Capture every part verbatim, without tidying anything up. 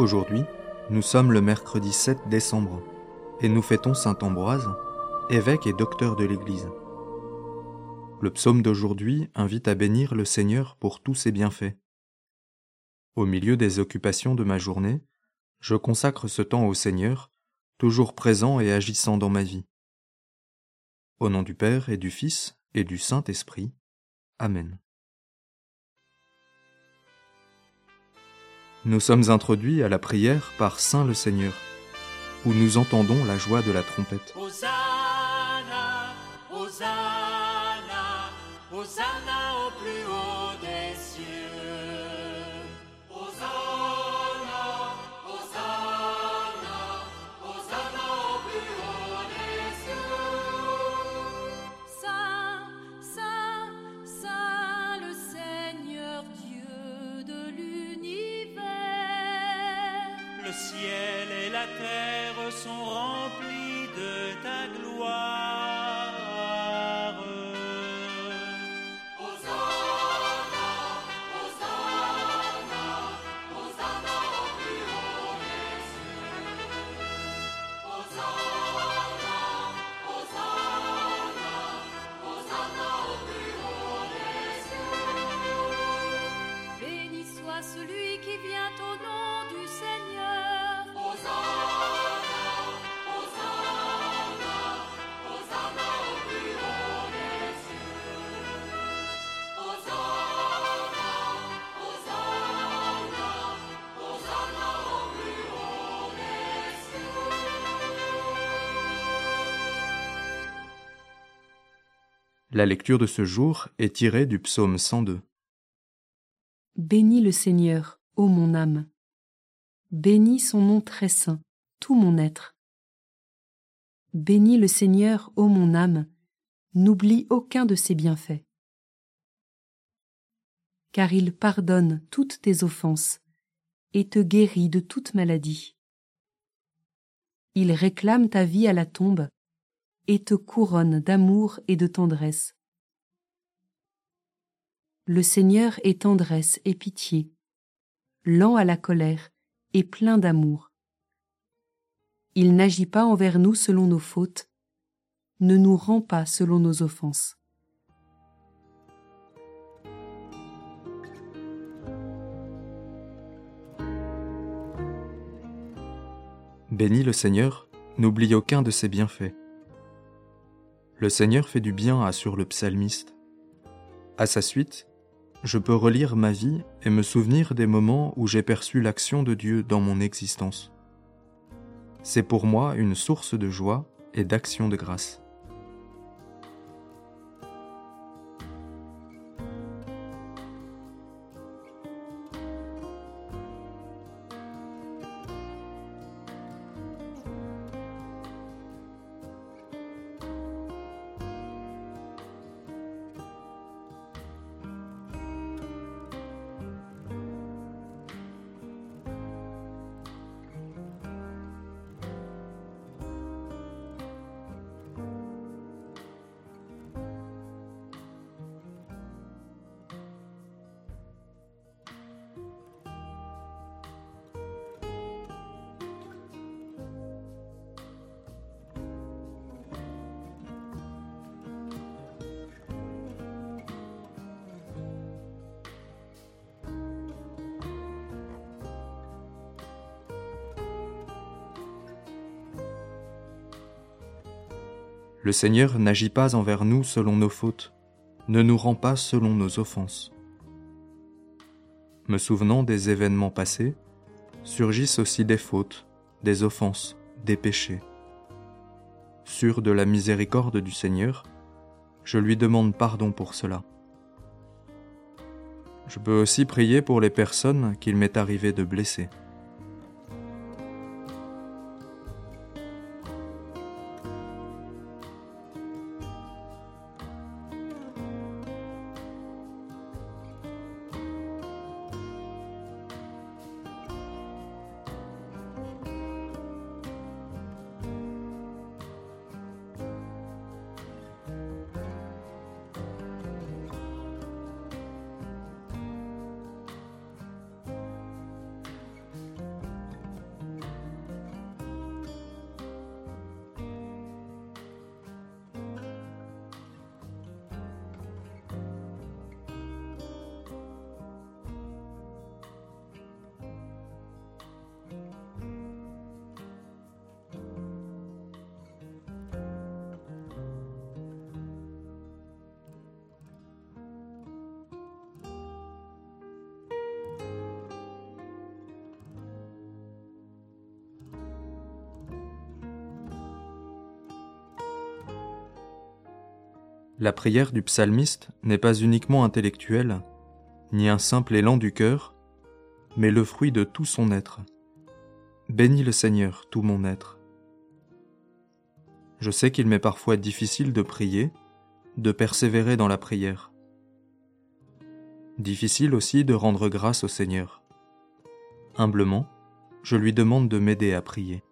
Aujourd'hui, nous sommes le mercredi sept décembre et nous fêtons saint Ambroise, évêque et docteur de l'Église. Le psaume d'aujourd'hui invite à bénir le Seigneur pour tous ses bienfaits. Au milieu des occupations de ma journée, je consacre ce temps au Seigneur, toujours présent et agissant dans ma vie. Au nom du Père et du Fils et du Saint-Esprit. Amen. Nous sommes introduits à la prière par Saint le Seigneur, où nous entendons la joie de la trompette. Hosanna, Hosanna, Hosanna au plus haut des cieux. Hosanna, Hosanna, Hosanna au plus haut des cieux. Saint, Saint, Saint le Seigneur Dieu de l'univers. Le ciel et la terre sont remplis de ta gloire. Hosanna, Hosanna, Hosanna au plus haut des cieux. Hosanna, Hosanna, Hosanna au plus haut des cieux. Béni soit celui qui vient au nom du Seigneur. Hosanna, Hosanna, Hosanna au plus haut des cieux. Hosanna, Hosanna, Hosanna au plus haut des cieux. La lecture de ce jour est tirée du psaume cent deux. Bénis le Seigneur, ô mon âme. Bénis son nom très saint, tout mon être. Bénis le Seigneur, ô mon âme, n'oublie aucun de ses bienfaits. Car il pardonne toutes tes offenses et te guérit de toute maladie. Il réclame ta vie à la tombe et te couronne d'amour et de tendresse. Le Seigneur est tendresse et pitié, lent à la colère et plein d'amour. Il n'agit pas envers nous selon nos fautes, ne nous rend pas selon nos offenses. Bénis le Seigneur, n'oublie aucun de ses bienfaits. Le Seigneur fait du bien, assure le psalmiste. À sa suite, je peux relire ma vie et me souvenir des moments où j'ai perçu l'action de Dieu dans mon existence. C'est pour moi une source de joie et d'action de grâce. Le Seigneur n'agit pas envers nous selon nos fautes, ne nous rend pas selon nos offenses. Me souvenant des événements passés, surgissent aussi des fautes, des offenses, des péchés. Sûr de la miséricorde du Seigneur, je lui demande pardon pour cela. Je peux aussi prier pour les personnes qu'il m'est arrivé de blesser. La prière du psalmiste n'est pas uniquement intellectuelle, ni un simple élan du cœur, mais le fruit de tout son être. Bénis le Seigneur, tout mon être. Je sais qu'il m'est parfois difficile de prier, de persévérer dans la prière. Difficile aussi de rendre grâce au Seigneur. Humblement, je lui demande de m'aider à prier.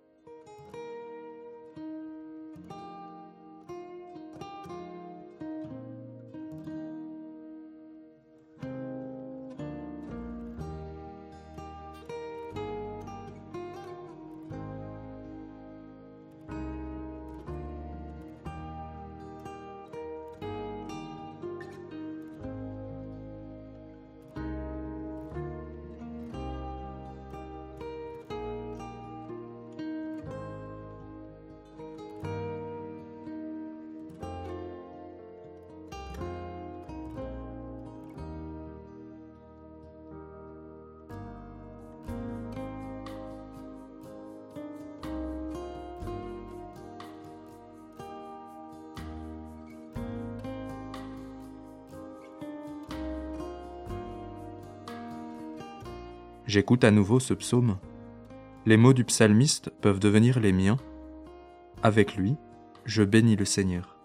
J'écoute à nouveau ce psaume. Les mots du psalmiste peuvent devenir les miens. Avec lui, je bénis le Seigneur.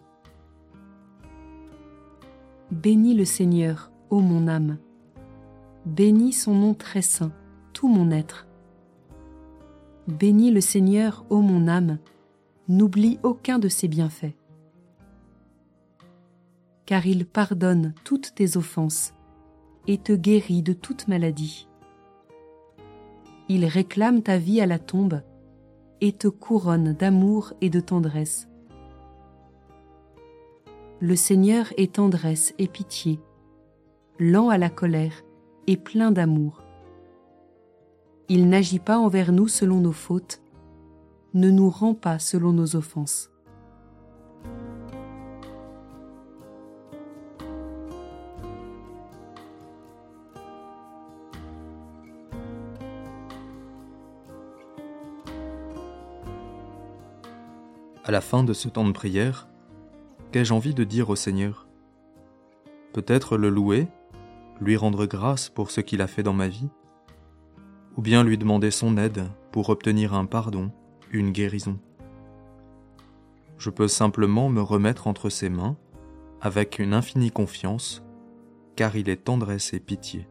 Bénis le Seigneur, ô mon âme. Bénis son nom très saint, tout mon être. Bénis le Seigneur, ô mon âme, n'oublie aucun de ses bienfaits. Car il pardonne toutes tes offenses et te guérit de toute maladie. Il réclame ta vie à la tombe et te couronne d'amour et de tendresse. Le Seigneur est tendresse et pitié, lent à la colère et plein d'amour. Il n'agit pas envers nous selon nos fautes, ne nous rend pas selon nos offenses. À la fin de ce temps de prière, qu'ai-je envie de dire au Seigneur? Peut-être le louer, lui rendre grâce pour ce qu'il a fait dans ma vie, ou bien lui demander son aide pour obtenir un pardon, une guérison. Je peux simplement me remettre entre ses mains, avec une infinie confiance, car il est tendresse et pitié.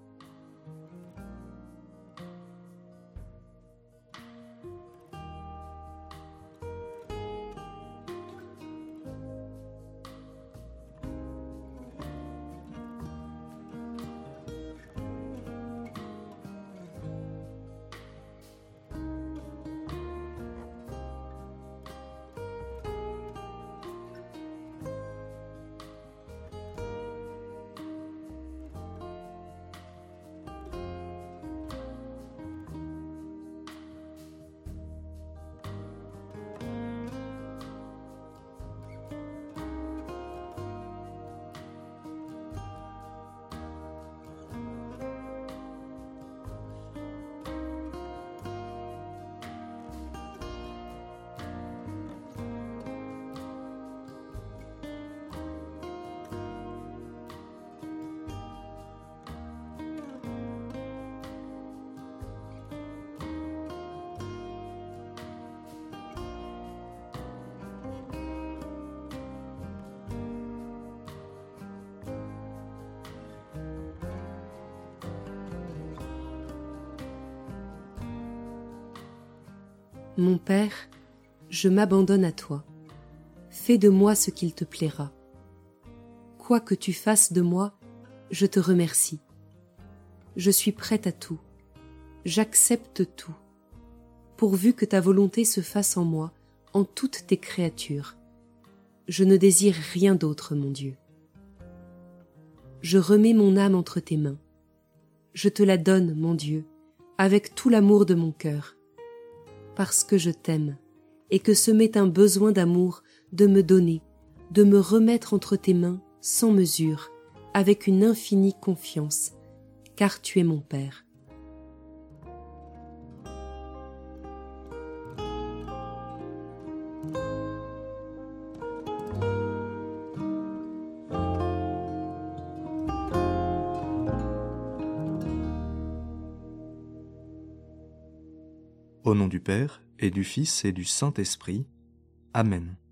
Mon Père, je m'abandonne à toi. Fais de moi ce qu'il te plaira. Quoi que tu fasses de moi, je te remercie. Je suis prête à tout. J'accepte tout. Pourvu que ta volonté se fasse en moi, en toutes tes créatures. Je ne désire rien d'autre, mon Dieu. Je remets mon âme entre tes mains. Je te la donne, mon Dieu, avec tout l'amour de mon cœur. Parce que je t'aime, et que ce m'est un besoin d'amour de me donner, de me remettre entre tes mains sans mesure, avec une infinie confiance, car tu es mon Père. Au nom du Père, et du Fils, et du Saint-Esprit. Amen.